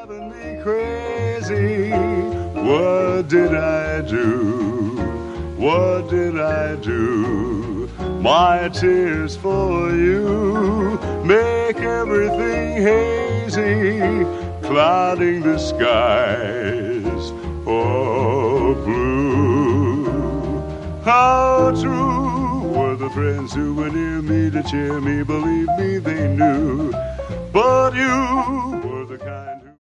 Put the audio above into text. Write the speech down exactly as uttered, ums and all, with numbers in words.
driving me crazy. What did I do? What did I do? My tears for you make everything hazy, clouding the skies of blue. How true were the friends who were near me to cheer me, believe me they knew. But you